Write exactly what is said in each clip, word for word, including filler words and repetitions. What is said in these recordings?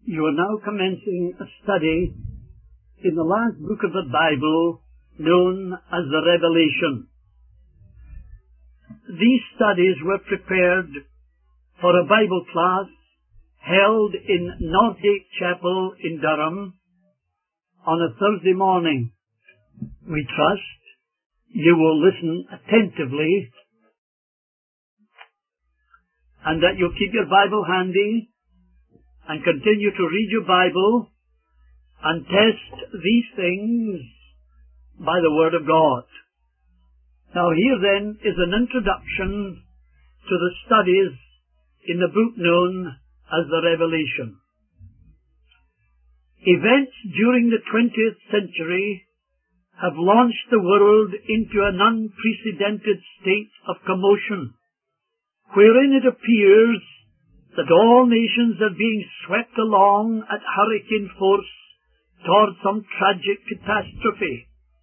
You are now commencing a study in the last book of the Bible, known as the Revelation. These studies were prepared for a Bible class held in Northgate Chapel in Durham on a Thursday morning. We trust you will listen attentively and that you'll keep your Bible handy and continue to read your Bible and test these things by the Word of God. Now here then is an introduction to the studies in the book known as the Revelation. Events during the twentieth century have launched the world into an unprecedented state of commotion, wherein it appears that all nations are being swept along at hurricane force toward some tragic catastrophe.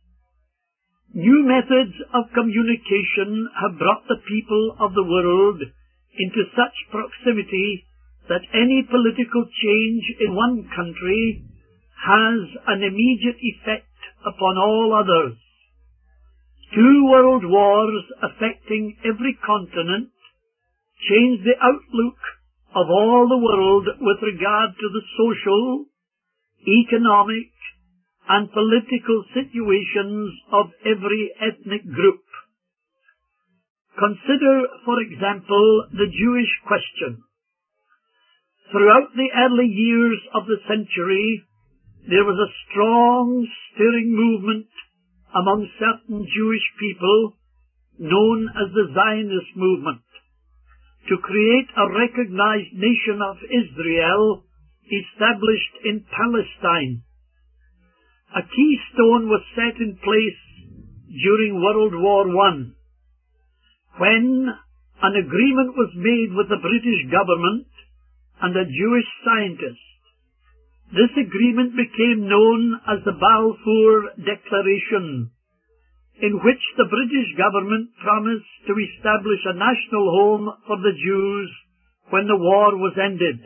New methods of communication have brought the people of the world into such proximity that any political change in one country has an immediate effect upon all others. Two world wars affecting every continent change the outlook of all the world with regard to the social, economic, and political situations of every ethnic group. Consider, for example, the Jewish question. Throughout the early years of the century, there was a strong, stirring movement among certain Jewish people known as the Zionist movement to create a recognized nation of Israel established in Palestine. A keystone was set in place during World War One, when an agreement was made with the British government and a Jewish scientist. This agreement became known as the Balfour Declaration, in which the British government promised to establish a national home for the Jews when the war was ended.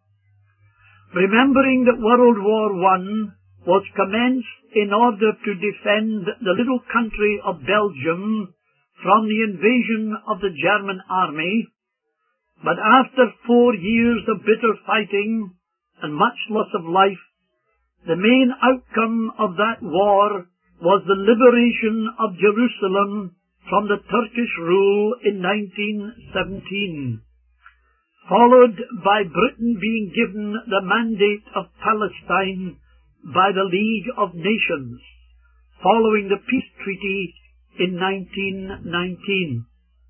Remembering that World War One was commenced in order to defend the little country of Belgium from the invasion of the German army, but after four years of bitter fighting and much loss of life, the main outcome of that war was the liberation of Jerusalem from the Turkish rule in nineteen seventeen, followed by Britain being given the mandate of Palestine by the League of Nations, following the peace treaty in nineteen nineteen.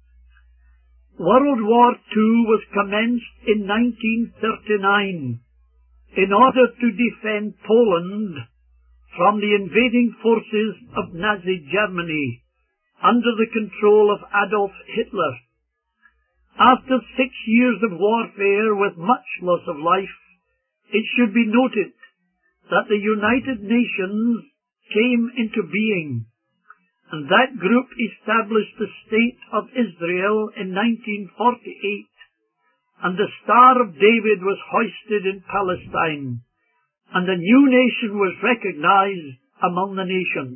World War Two was commenced in nineteen thirty-nine in order to defend Poland from the invading forces of Nazi Germany under the control of Adolf Hitler. After six years of warfare with much loss of life, it should be noted that the United Nations came into being, and that group established the State of Israel in nineteen forty-eight, and the Star of David was hoisted in Palestine, and a new nation was recognized among the nations.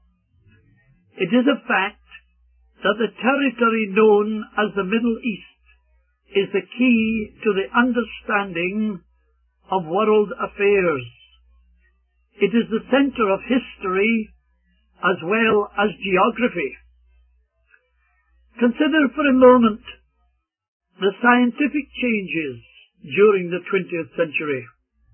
It is a fact that the territory known as the Middle East is the key to the understanding of world affairs. It is the center of history as well as geography. Consider for a moment the scientific changes during the twentieth century.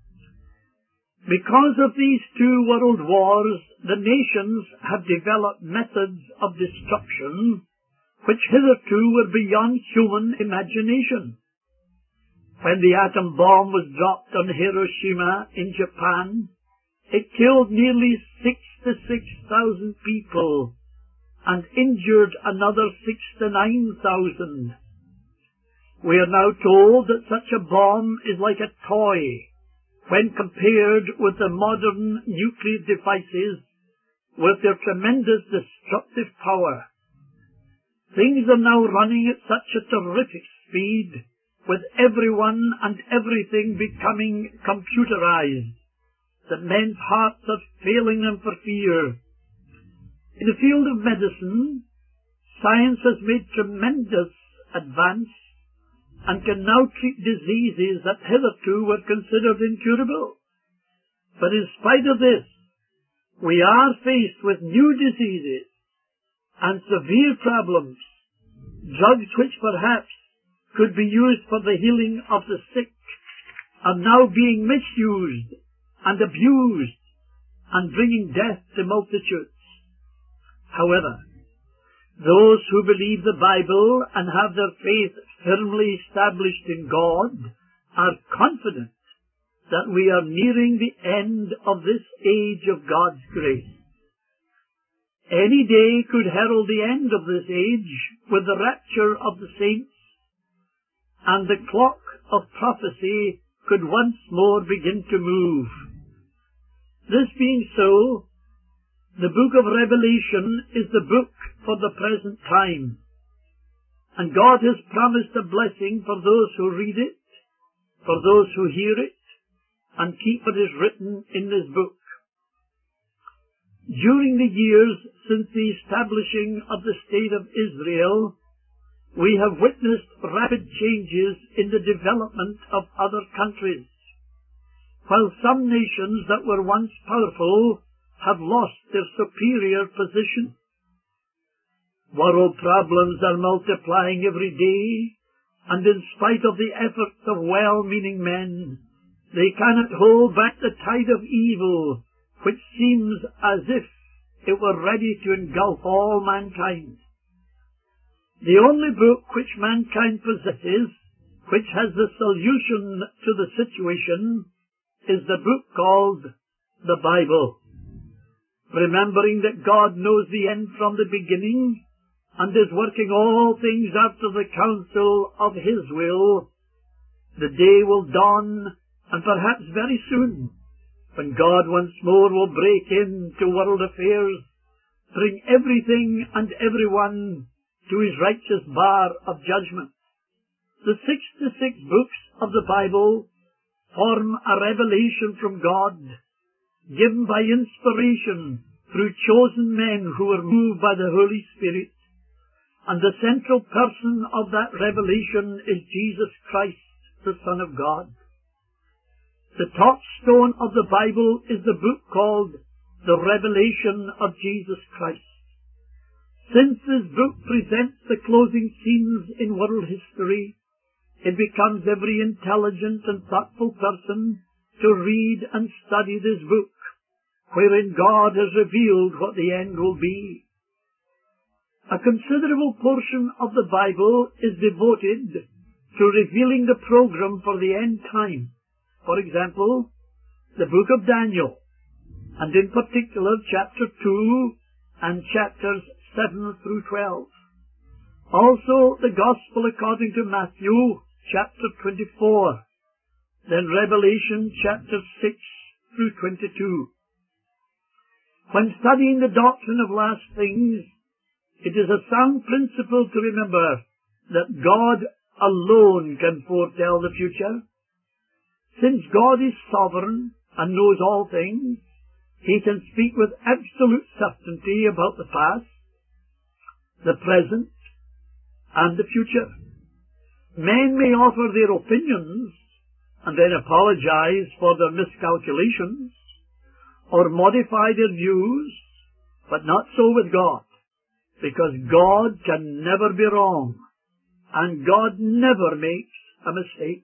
Because of these two world wars, the nations have developed methods of destruction which hitherto were beyond human imagination. When the atom bomb was dropped on Hiroshima in Japan, it killed nearly sixty-six thousand people and injured another sixty-nine thousand. We are now told that such a bomb is like a toy when compared with the modern nuclear devices with their tremendous destructive power. Things are now running at such a terrific speed with everyone and everything becoming computerized, that men's hearts are failing them for fear. In the field of medicine, science has made tremendous advance and can now treat diseases that hitherto were considered incurable. But in spite of this, we are faced with new diseases and severe problems, drugs which perhaps could be used for the healing of the sick are now being misused and abused and bringing death to multitudes. However, those who believe the Bible and have their faith firmly established in God are confident that we are nearing the end of this age of God's grace. Any day could herald the end of this age with the rapture of the saints, and the clock of prophecy could once more begin to move. This being so, the book of Revelation is the book for the present time, and God has promised a blessing for those who read it, for those who hear it, and keep what is written in this book. During the years since the establishing of the State of Israel, we have witnessed rapid changes in the development of other countries, while some nations that were once powerful have lost their superior position. World problems are multiplying every day, and in spite of the efforts of well-meaning men, they cannot hold back the tide of evil, which seems as if it were ready to engulf all mankind. The only book which mankind possesses, which has the solution to the situation, is the book called the Bible. Remembering that God knows the end from the beginning, and is working all things after the counsel of His will, the day will dawn, and perhaps very soon, when God once more will break into world affairs, bring everything and everyone to His righteous bar of judgment. The sixty-six books of the Bible form a revelation from God, given by inspiration through chosen men who were moved by the Holy Spirit, and the central person of that revelation is Jesus Christ, the Son of God. The touchstone of the Bible is the book called The Revelation of Jesus Christ. Since this book presents the closing scenes in world history, it becomes every intelligent and thoughtful person to read and study this book, wherein God has revealed what the end will be. A considerable portion of the Bible is devoted to revealing the program for the end time. For example, the book of Daniel, and in particular chapter two and chapters seven through twelve. Also the Gospel according to Matthew, chapter twenty-four, then Revelation chapter six through twenty-two. When studying the doctrine of last things, it is a sound principle to remember that God alone can foretell the future. Since God is sovereign and knows all things, He can speak with absolute certainty about the past, the present, and the future. Men may offer their opinions and then apologize for their miscalculations or modify their views, but not so with God, because God can never be wrong, and God never makes a mistake.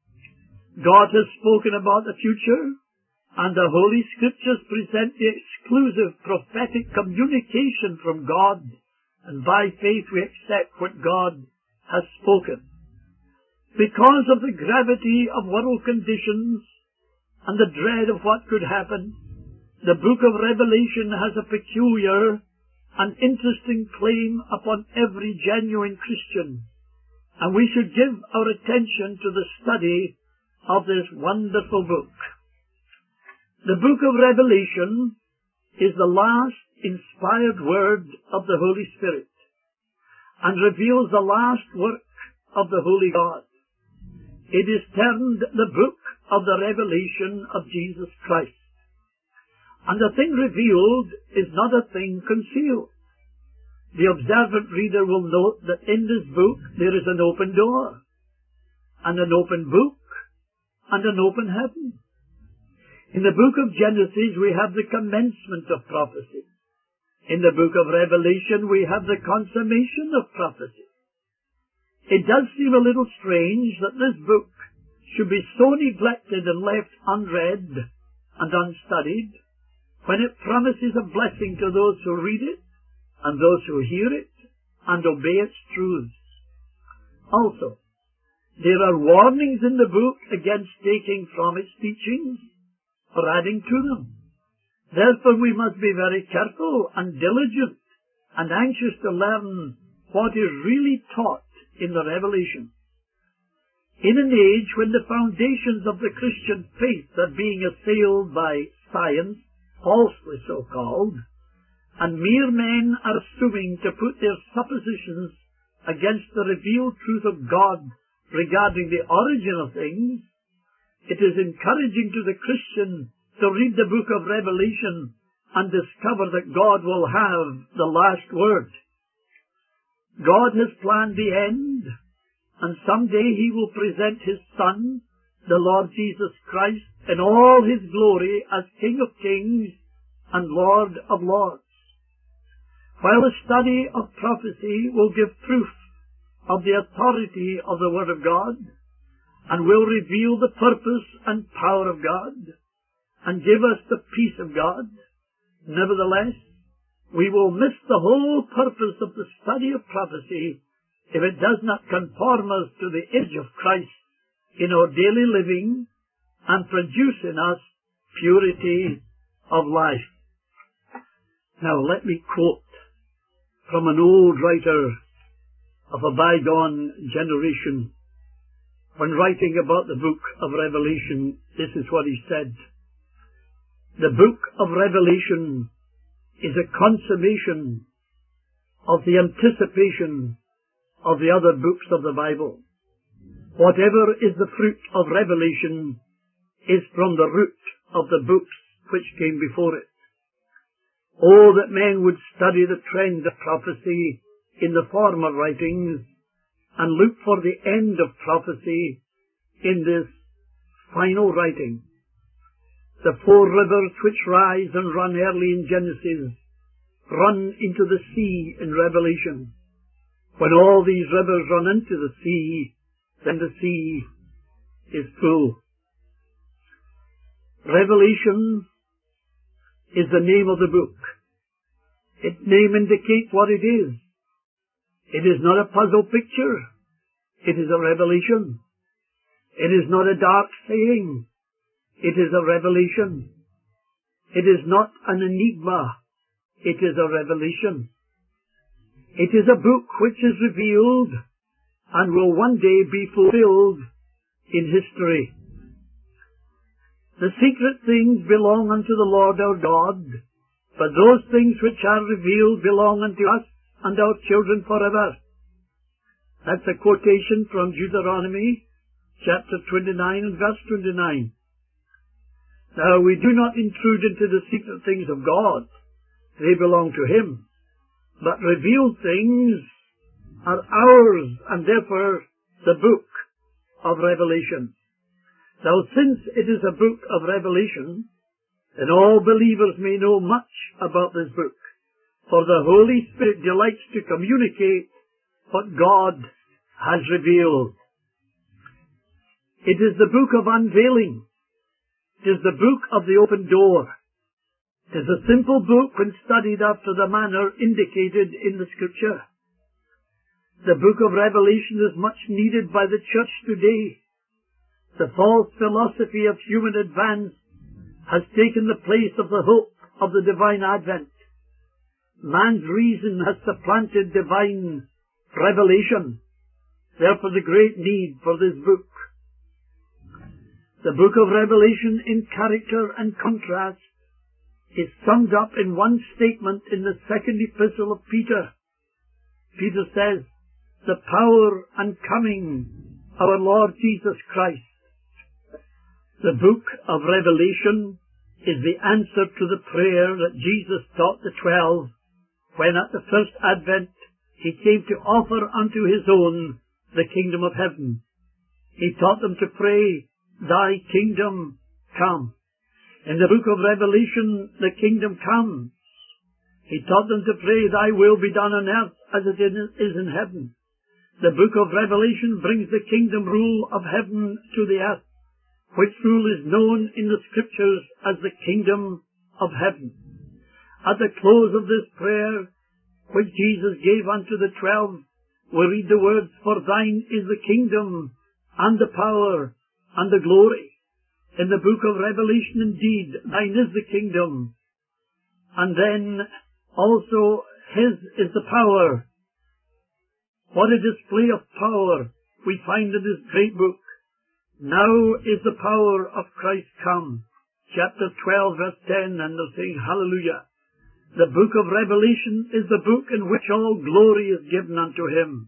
God has spoken about the future, and the Holy Scriptures present the exclusive prophetic communication from God, and by faith we accept what God has spoken. Because of the gravity of world conditions and the dread of what could happen, the book of Revelation has a peculiar and interesting claim upon every genuine Christian, and we should give our attention to the study of this wonderful book. The book of Revelation is the last inspired word of the Holy Spirit and reveals the last work of the Holy God. It is termed the book of the revelation of Jesus Christ. And the thing revealed is not a thing concealed. The observant reader will note that in this book there is an open door, and an open book, and an open heaven. In the book of Genesis we have the commencement of prophecy. In the book of Revelation we have the consummation of prophecy. It does seem a little strange that this book should be so neglected and left unread and unstudied, when it promises a blessing to those who read it, and those who hear it, and obey its truths. Also, there are warnings in the book against taking from its teachings or adding to them. Therefore we must be very careful and diligent and anxious to learn what is really taught in the Revelation. In an age when the foundations of the Christian faith are being assailed by science, falsely so called, and mere men are assuming to put their suppositions against the revealed truth of God regarding the origin of things, it is encouraging to the Christian to read the book of Revelation and discover that God will have the last word. God has planned the end, and someday He will present His Son, the Lord Jesus Christ, in all His glory as King of kings and Lord of lords. While the study of prophecy will give proof of the authority of the Word of God, and will reveal the purpose and power of God, and give us the peace of God, nevertheless, we will miss the whole purpose of the study of prophecy if it does not conform us to the image of Christ in our daily living and produce in us purity of life. Now let me quote from an old writer of a bygone generation. When writing about the book of Revelation, this is what he said. The book of Revelation is a consummation of the anticipation of the other books of the Bible. Whatever is the fruit of Revelation is from the root of the books which came before it. Oh, that men would study the trend of prophecy in the former writings and look for the end of prophecy in this final writing. The four rivers which rise and run early in Genesis run into the sea in Revelation. When all these rivers run into the sea, then the sea is full. Revelation is the name of the book. Its name indicates what it is. It is not a puzzle picture. It is a revelation. It is not a dark saying. It is a revelation. It is not an enigma. It is a revelation. It is a book which is revealed and will one day be fulfilled in history. The secret things belong unto the Lord our God, but those things which are revealed belong unto us and our children forever. That's a quotation from Deuteronomy chapter twenty-nine and verse twenty-nine. Now, we do not intrude into the secret things of God. They belong to Him. But revealed things are ours, and therefore the book of Revelation. Now, since it is a book of Revelation, then all believers may know much about this book, for the Holy Spirit delights to communicate what God has revealed. It is the book of unveiling. It is the book of the open door. It is a simple book when studied after the manner indicated in the Scripture. The book of Revelation is much needed by the church today. The false philosophy of human advance has taken the place of the hope of the divine advent. Man's reason has supplanted divine revelation. Therefore the great need for this book. The book of Revelation in character and contrast is summed up in one statement in the second epistle of Peter. Peter says, the power and coming our Lord Jesus Christ. The book of Revelation is the answer to the prayer that Jesus taught the twelve when at the first advent he came to offer unto his own the kingdom of heaven. He taught them to pray, Thy kingdom come. In the book of Revelation, the kingdom comes. He taught them to pray, Thy will be done on earth as it is in heaven. The book of Revelation brings the kingdom rule of heaven to the earth, which rule is known in the Scriptures as the kingdom of heaven. At the close of this prayer, which Jesus gave unto the twelve, we read the words, For thine is the kingdom, and the power, and the glory. In the book of Revelation, indeed, thine is the kingdom, and then also his is the power. What a display of power we find in this great book. Now is the power of Christ come. Chapter twelve, verse ten, and they're saying, Hallelujah. The book of Revelation is the book in which all glory is given unto him.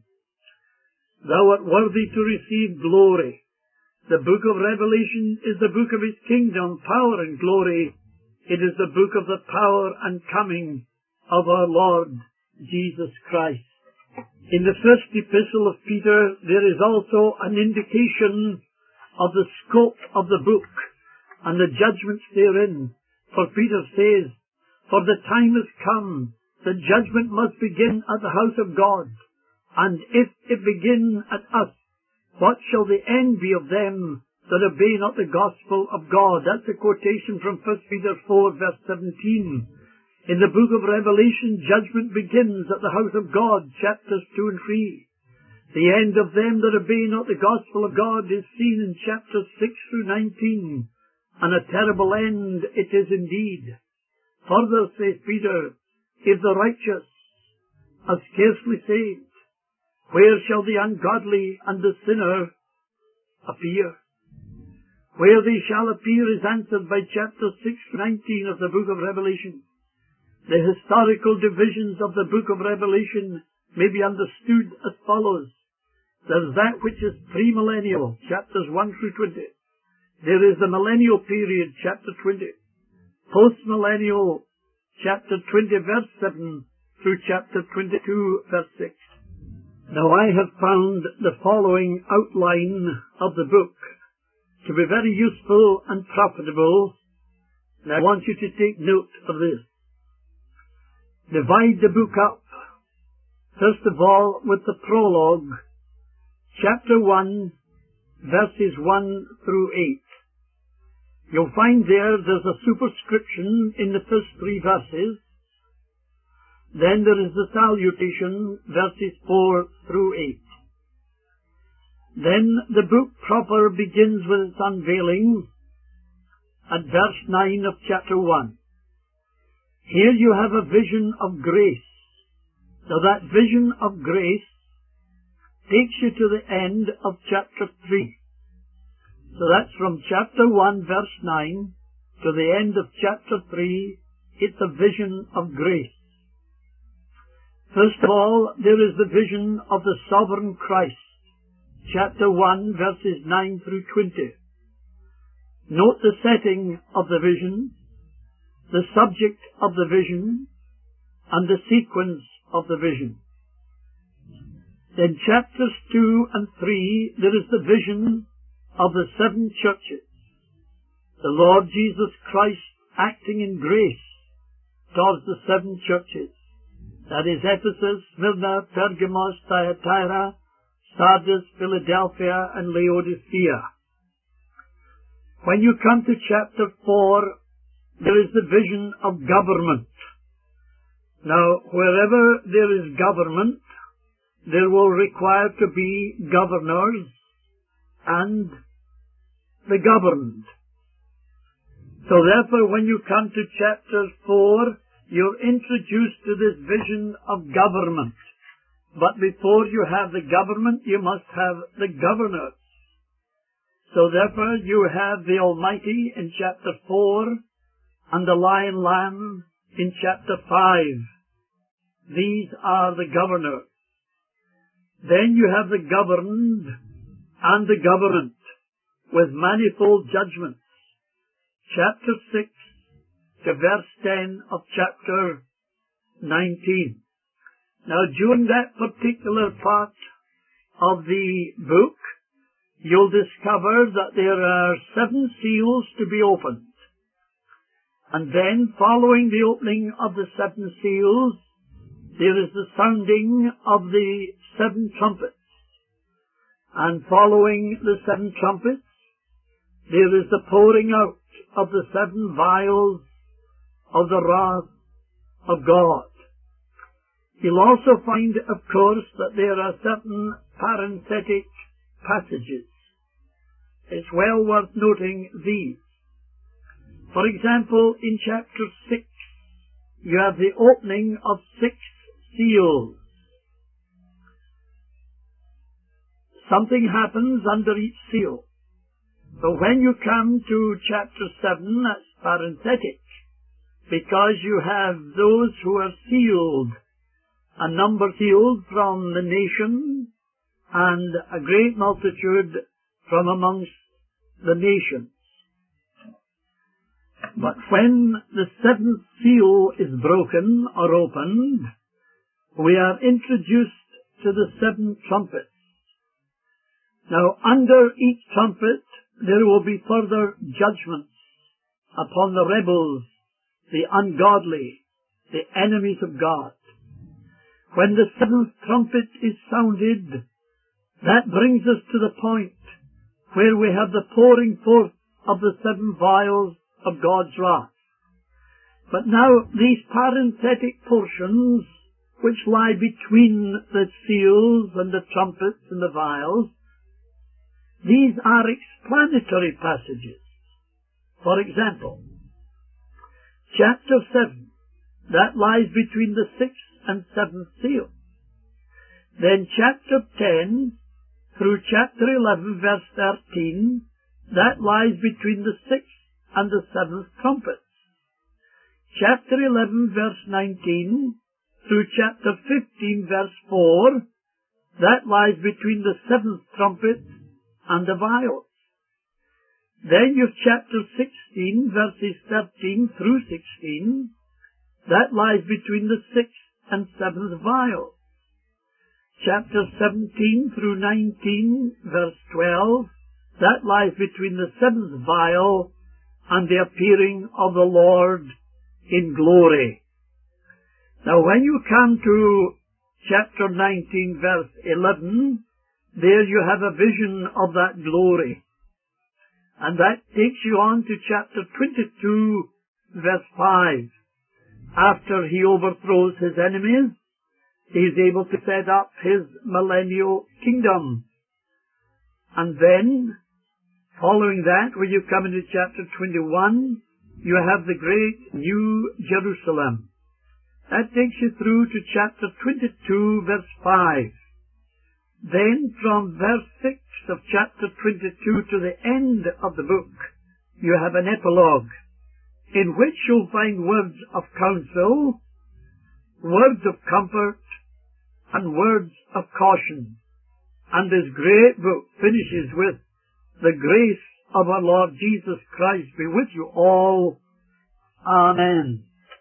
Thou art worthy to receive glory. The book of Revelation is the book of his kingdom, power and glory. It is the book of the power and coming of our Lord Jesus Christ. In the first epistle of Peter, there is also an indication of the scope of the book and the judgments therein. For Peter says, For the time has come, the judgment must begin at the house of God. And if it begin at us, what shall the end be of them that obey not the gospel of God? That's a quotation from First Peter four, verse seventeen. In the book of Revelation, judgment begins at the house of God, chapters two and three. The end of them that obey not the gospel of God is seen in chapters six through nineteen, and a terrible end it is indeed. Further, says Peter, if the righteous are scarcely saved, where shall the ungodly and the sinner appear? Where they shall appear is answered by chapter six to nineteen of the book of Revelation. The historical divisions of the book of Revelation may be understood as follows. There is that which is premillennial, chapters one through twenty. There is the millennial period, chapter twenty. Postmillennial, chapter twenty, verse seven, through chapter twenty-two, verse six. Now I have found the following outline of the book to be very useful and profitable, and I want you to take note of this. Divide the book up, first of all, with the prologue, chapter one, verses one through eight. You'll find there there's a superscription in the first three verses. Then there is the salutation, verses four through eight. Then the book proper begins with its unveiling at verse nine of chapter one. Here you have a vision of grace. Now that vision of grace takes you to the end of chapter three. So that's from chapter one, verse nine, to the end of chapter three. It's a vision of grace. First of all, there is the vision of the sovereign Christ, chapter one, verses nine through twenty. Note the setting of the vision, the subject of the vision, and the sequence of the vision. Then chapters two and three, there is the vision of the seven churches, the Lord Jesus Christ acting in grace towards the seven churches. That is Ephesus, Smyrna, Pergamos, Thyatira, Sardis, Philadelphia, and Laodicea. When you come to chapter four, there is the vision of government. Now, wherever there is government, there will require to be governors and the governed. So therefore, when you come to chapter four, you're introduced to this vision of government. But before you have the government, you must have the governors. So therefore, you have the Almighty in chapter four and the Lion Lamb in chapter five. These are the governors. Then you have the governed and the government with manifold judgments. Chapter six to verse ten of chapter nineteen. Now, during that particular part of the book, you'll discover that there are seven seals to be opened. And then, following the opening of the seven seals, there is the sounding of the seven trumpets. And following the seven trumpets, there is the pouring out of the seven vials of the wrath of God. You'll also find, of course, that there are certain parenthetic passages. It's well worth noting these. For example, in chapter six, you have the opening of six seals. Something happens under each seal. So when you come to chapter seven, that's parenthetic, because you have those who are sealed, a number sealed from the nation, and a great multitude from amongst the nations. But when the seventh seal is broken or opened, we are introduced to the seven trumpets. Now, under each trumpet, there will be further judgments upon the rebels, the ungodly, the enemies of God. When the seventh trumpet is sounded, that brings us to the point where we have the pouring forth of the seven vials of God's wrath. But now, these parenthetic portions, which lie between the seals and the trumpets and the vials, these are explanatory passages. For example, chapter seven, that lies between the sixth and seventh seal. Then chapter ten through chapter eleven, verse thirteen, that lies between the sixth and the seventh trumpets. Chapter eleven, verse nineteen through chapter fifteen, verse four, that lies between the seventh trumpet and the vials. Then you have chapter sixteen, verses thirteen through sixteen, that lies between the sixth and seventh vial. Chapter seventeen through nineteen, verse twelve, that lies between the seventh vial and the appearing of the Lord in glory. Now, when you come to chapter nineteen, verse eleven, there you have a vision of that glory. And that takes you on to chapter twenty-two, verse five. After he overthrows his enemies, he is able to set up his millennial kingdom. And then, following that, when you come into chapter twenty-one, you have the great New Jerusalem. That takes you through to chapter twenty-two, verse five. Then, from verse six of chapter twenty-two to the end of the book, you have an epilogue, in which you'll find words of counsel, words of comfort, and words of caution. And this great book finishes with, "The grace of our Lord Jesus Christ be with you all. Amen."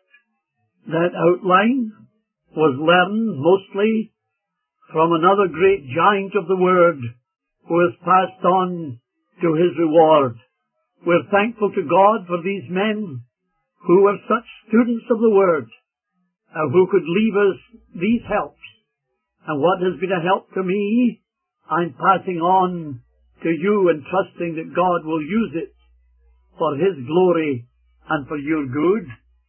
That outline was learned mostly from another great giant of the Word who has passed on to his reward. We're thankful to God for these men who were such students of the Word, uh, who could leave us these helps. And what has been a help to me, I'm passing on to you and trusting that God will use it for His glory and for your good.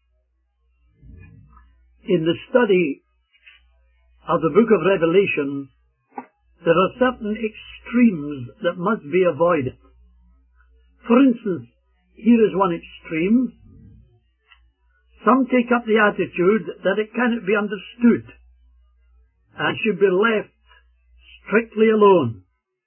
In the study of the book of Revelation, there are certain extremes that must be avoided. For instance, here is one extreme. Some take up the attitude that it cannot be understood and should be left strictly alone.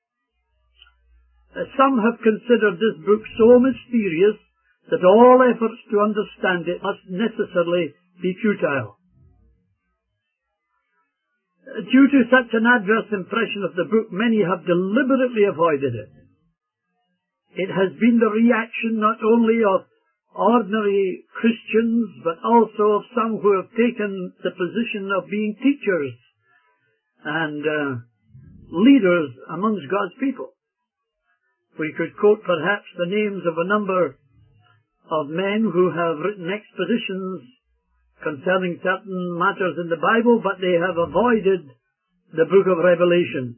Some have considered this book so mysterious that all efforts to understand it must necessarily be futile. Due to such an adverse impression of the book, many have deliberately avoided it. It has been the reaction not only of ordinary Christians, but also of some who have taken the position of being teachers and uh, leaders amongst God's people. We could quote perhaps the names of a number of men who have written expositions concerning certain matters in the Bible, but they have avoided the book of Revelation.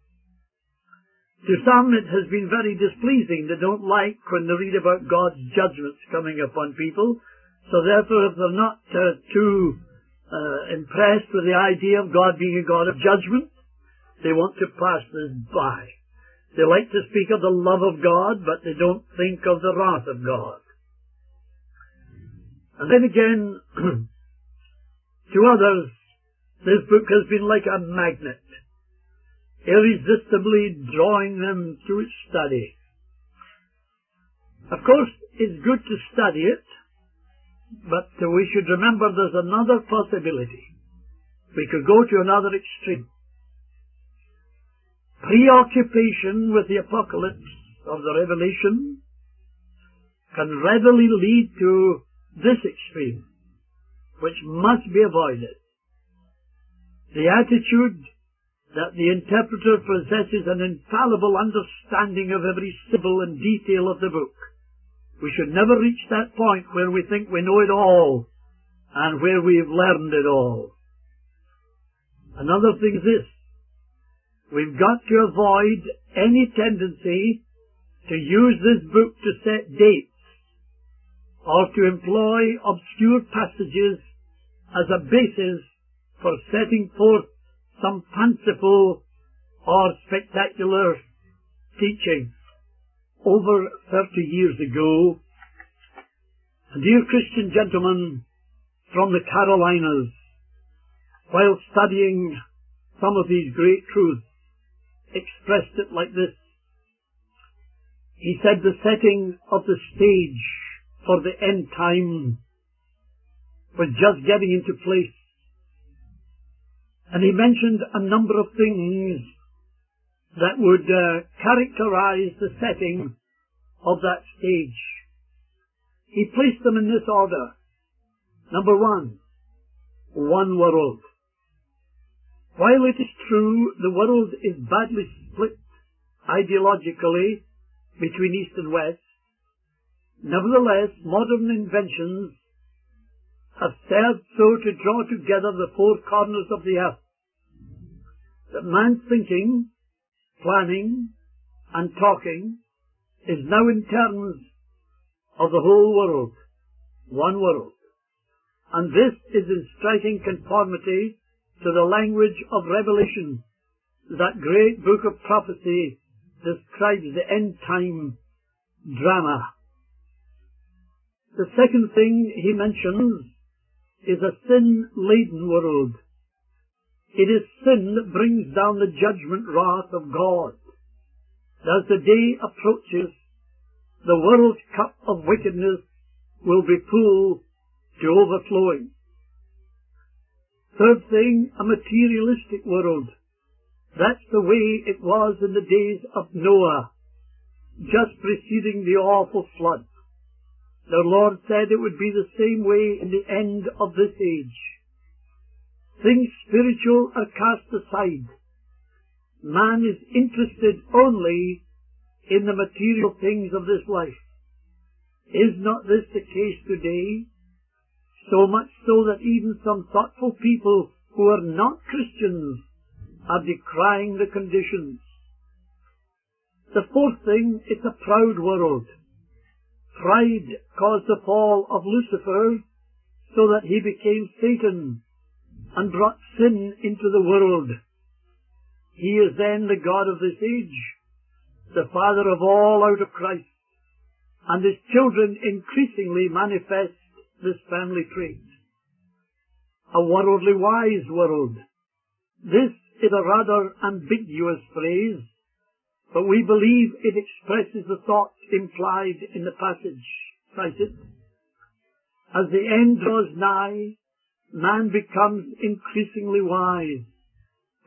To some it has been very displeasing. They don't like when they read about God's judgments coming upon people. So therefore, if they're not uh, too uh, impressed with the idea of God being a God of judgment, they want to pass this by. They like to speak of the love of God, but they don't think of the wrath of God. And then again, to others, this book has been like a magnet, irresistibly drawing them to its study. Of course, it's good to study it, but we should remember there's another possibility. We could go to another extreme. Preoccupation with the apocalypse of the Revelation can readily lead to this extreme, which must be avoided. The attitude that the interpreter possesses an infallible understanding of every syllable and detail of the book. We should never reach that point where we think we know it all and where we have learned it all. Another thing is this. We've got to avoid any tendency to use this book to set dates or to employ obscure passages as a basis for setting forth some fanciful or spectacular teaching. Over thirty years ago, a dear Christian gentleman from the Carolinas, while studying some of these great truths, expressed it like this. He said the setting of the stage for the end time was just getting into place. And he mentioned a number of things that would uh, characterize the setting of that stage. He placed them in this order. Number one, one world. While it is true the world is badly split ideologically between East and West, nevertheless modern inventions have served so to draw together the four corners of the earth that man's thinking, planning, and talking is now in terms of the whole world, one world. And this is in striking conformity to the language of Revelation. That great book of prophecy describes the end-time drama. The second thing he mentions is a sin-laden world. It is sin that brings down the judgment wrath of God. As the day approaches, the world's cup of wickedness will be full to overflowing. Third thing, a materialistic world. That's the way it was in the days of Noah, just preceding the awful flood. The Lord said it would be the same way in the end of this age. Things spiritual are cast aside. Man is interested only in the material things of this life. Is not this the case today? So much so that even some thoughtful people who are not Christians are decrying the conditions. The fourth thing is a proud world. Pride caused the fall of Lucifer so that he became Satan and brought sin into the world. He is then the God of this age, the father of all out of Christ, and his children increasingly manifest this family trait. A worldly wise world. This is a rather ambiguous phrase, but we believe it expresses the thought implied in the passage cited. As the end draws nigh, man becomes increasingly wise.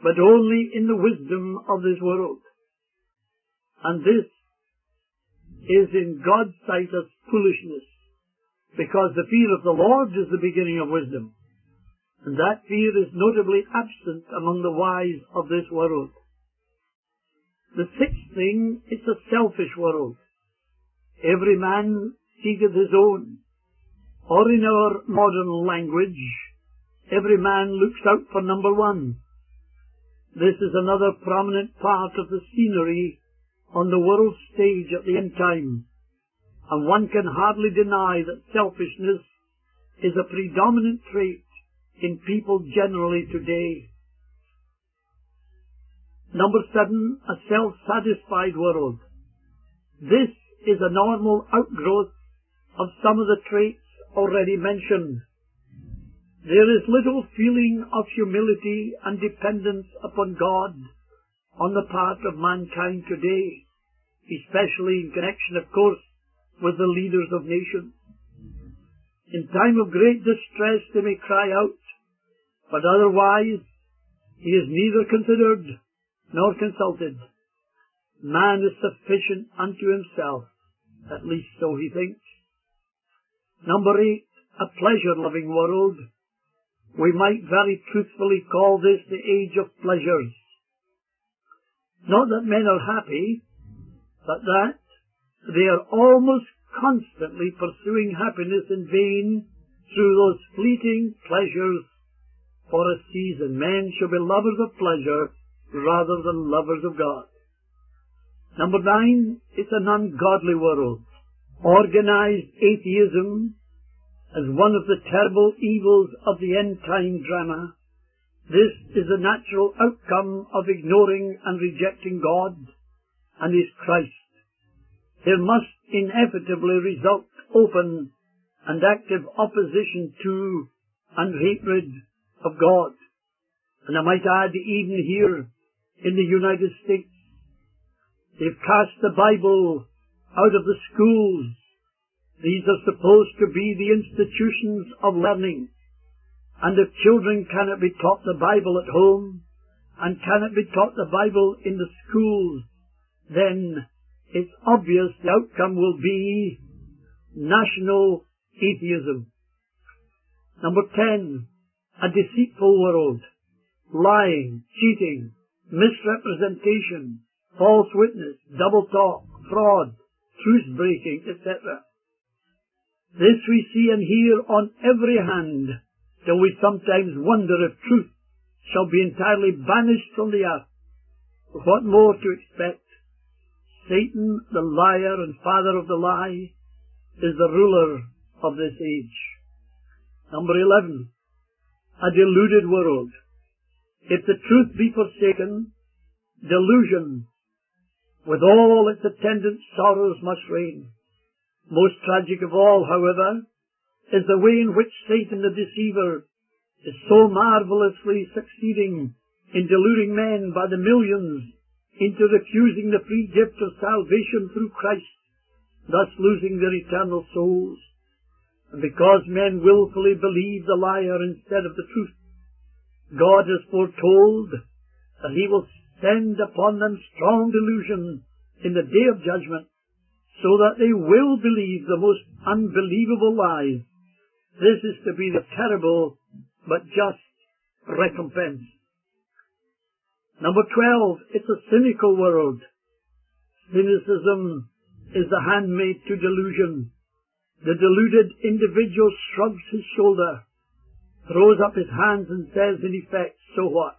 but only in the wisdom of this world. And this is in God's sight as foolishness, because the fear of the Lord is the beginning of wisdom, and that fear is notably absent among the wise of this world. The sixth thing is a selfish world. Every man seeketh his own, or in our modern language, every man looks out for number one. This is another prominent part of the scenery on the world stage at the end time, and one can hardly deny that selfishness is a predominant trait in people generally today. Number seven, a self-satisfied world. This is a normal outgrowth of some of the traits already mentioned. There is little feeling of humility and dependence upon God on the part of mankind today, especially in connection, of course, with the leaders of nations. In time of great distress they may cry out, but otherwise he is neither considered nor consulted. Man is sufficient unto himself, at least so he thinks. Number eight, a pleasure-loving world. We might very truthfully call this the age of pleasures. Not that men are happy, but that they are almost constantly pursuing happiness in vain through those fleeting pleasures for a season. Men should be lovers of pleasure rather than lovers of God. Number nine, it's an ungodly world. Organized atheism as one of the terrible evils of the end-time drama. This is the natural outcome of ignoring and rejecting God and His Christ. There must inevitably result open and active opposition to and hatred of God. And I might add, even here in the United States, they've cast the Bible out of the schools. These are supposed to be the institutions of learning. And if children cannot be taught the Bible at home, and cannot be taught the Bible in the schools, then it's obvious the outcome will be national atheism. Number ten, a deceitful world. Lying, cheating, misrepresentation, false witness, double talk, fraud, truth breaking, et cetera. This we see and hear on every hand, till we sometimes wonder if truth shall be entirely banished from the earth. What more to expect? Satan, the liar and father of the lie, is the ruler of this age. Number eleven, a deluded world. If the truth be forsaken, delusion, with all its attendant sorrows, must reign. Most tragic of all, however, is the way in which Satan the deceiver is so marvelously succeeding in deluding men by the millions into refusing the free gift of salvation through Christ, thus losing their eternal souls. And because men willfully believe the liar instead of the truth, God has foretold that He will send upon them strong delusion in the day of judgment, so that they will believe the most unbelievable lies. This is to be the terrible but just recompense. Number twelve, it's a cynical world. Cynicism is the handmaid to delusion. The deluded individual shrugs his shoulder, throws up his hands and says in effect, so what?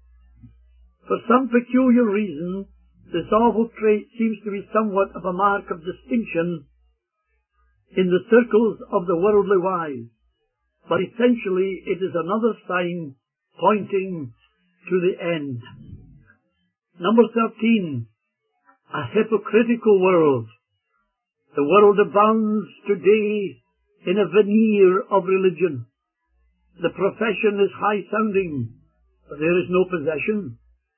For some peculiar reason, this awful trait seems to be somewhat of a mark of distinction in the circles of the worldly wise, but essentially it is another sign pointing to the end. Number thirteen, a hypocritical world. The world abounds today in a veneer of religion. The profession is high-sounding, but there is no possession.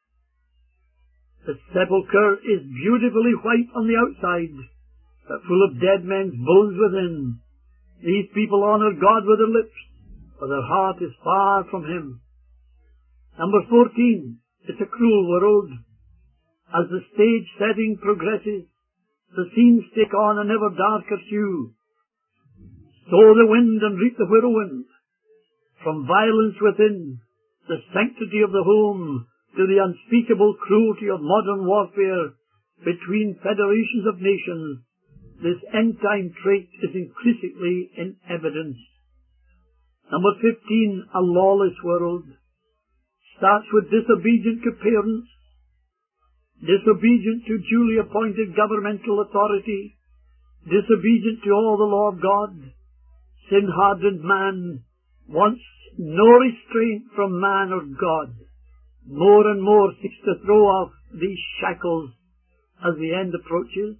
The sepulchre is beautifully white on the outside, but full of dead men's bones within. These people honor God with their lips, but their heart is far from Him. Number fourteen, It's a cruel world. As the stage setting progresses, the scenes take on an ever darker hue. Sow the wind and reap the whirlwind. From violence within, the sanctity of the home, to the unspeakable cruelty of modern warfare between federations of nations, this end-time trait is increasingly in evidence. Number fifteen, a lawless world, starts with disobedient to parents, disobedient to duly appointed governmental authority, disobedient to all the law of God. Sin-hardened man wants no restraint from man or God. More and more seeks to throw off these shackles as the end approaches.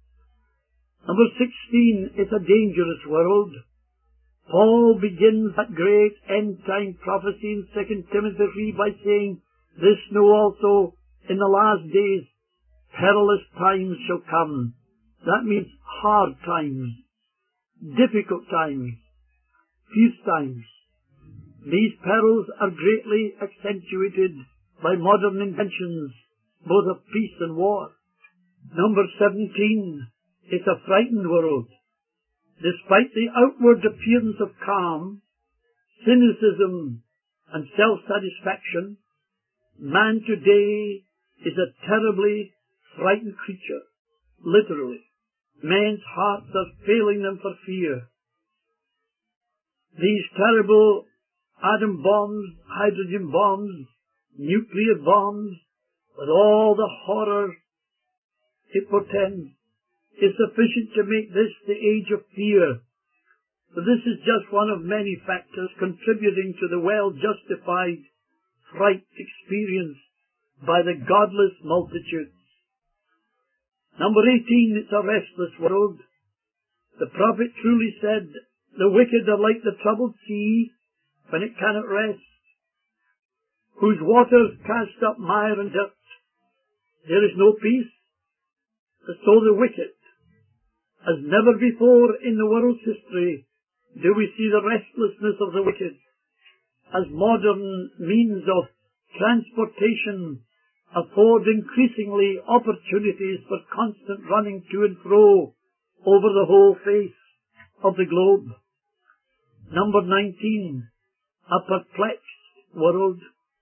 Number sixteen, it's a dangerous world. Paul begins that great end-time prophecy in Second Timothy three by saying, "This know also, in the last days, perilous times shall come." That means hard times, difficult times, fierce times. These perils are greatly accentuated by modern inventions, both of peace and war. Number seventeen, it's a frightened world. Despite the outward appearance of calm, cynicism, and self-satisfaction, man today is a terribly frightened creature, literally. Men's hearts are failing them for fear. These terrible atom bombs, hydrogen bombs, nuclear bombs, with all the horror it portends, is sufficient to make this the age of fear. But this is just one of many factors contributing to the well-justified fright experienced by the godless multitudes. Number eighteen, it's a restless world. The prophet truly said, "The wicked are like the troubled sea when it cannot rest, whose waters cast up mire and dirt." There is no peace. So the wicked, as never before in the world's history, do we see the restlessness of the wicked, as modern means of transportation afford increasingly opportunities for constant running to and fro over the whole face of the globe. Number nineteen, a perplexed world.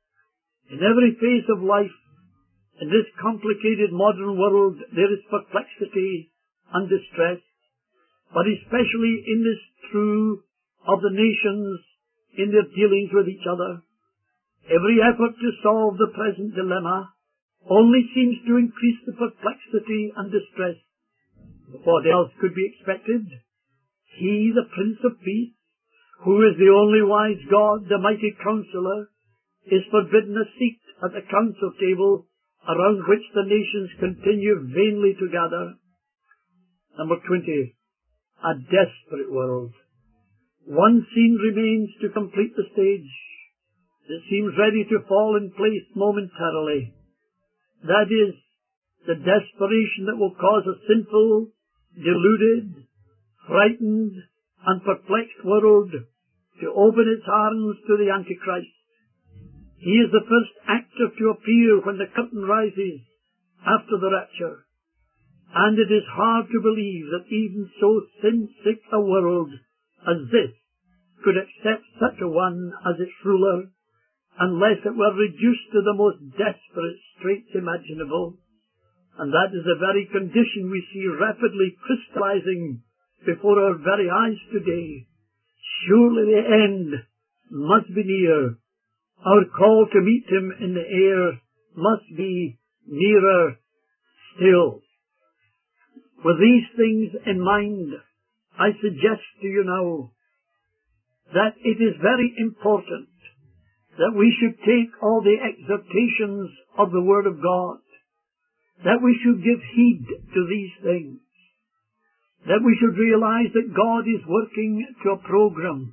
In every phase of life, in this complicated modern world, there is perplexity and distress, but especially in this true of the nations in their dealings with each other. Every effort to solve the present dilemma only seems to increase the perplexity and distress. What else could be expected? He, the Prince of Peace, who is the only wise God, the mighty Counselor, is forbidden a seat at the council table around which the nations continue vainly to gather. Number twenty, a desperate world. One scene remains to complete the stage. It seems ready to fall in place momentarily. That is, the desperation that will cause a sinful, deluded, frightened, and perplexed world to open its arms to the Antichrist. He is the first actor to appear when the curtain rises after the rapture. And it is hard to believe that even so sin-sick a world as this could accept such a one as its ruler, unless it were reduced to the most desperate straits imaginable. And that is the very condition we see rapidly crystallizing before our very eyes today. Surely the end must be near. Our call to meet him in the air must be nearer still. With these things in mind, I suggest to you now that it is very important that we should take all the exhortations of the Word of God, that we should give heed to these things, that we should realize that God is working to a program.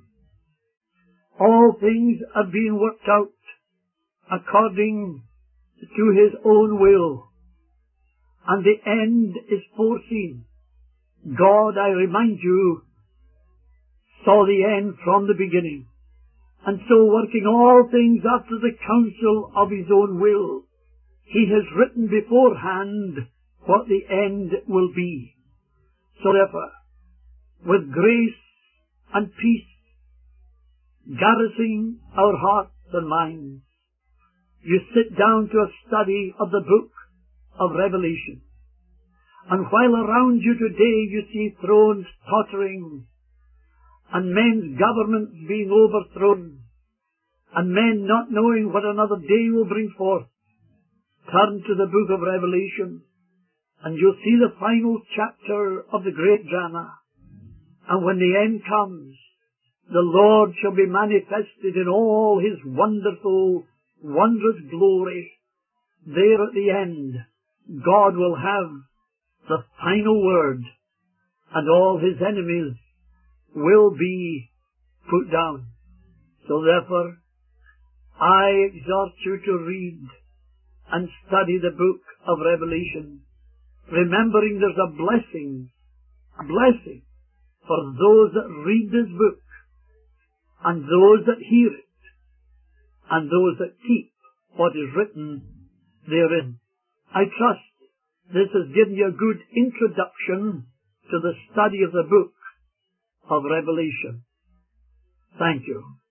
All things are being worked out according to His own will, and the end is foreseen. God, I remind you, saw the end from the beginning, and so working all things after the counsel of his own will. He has written beforehand what the end will be. So therefore, with grace and peace garrisoning our hearts and minds, you sit down to a study of the book of Revelation. And while around you today you see thrones tottering, and men's governments being overthrown, and men not knowing what another day will bring forth, turn to the book of Revelation, and you'll see the final chapter of the great drama. And when the end comes, the Lord shall be manifested in all his wonderful, wondrous glory. There at the end, God will have the final word, and all his enemies will be put down. So therefore, I exhort you to read and study the book of Revelation, remembering there's a blessing, a blessing for those that read this book, and those that hear it, and those that keep what is written therein. I trust this has given you a good introduction to the study of the book of Revelation. Thank you.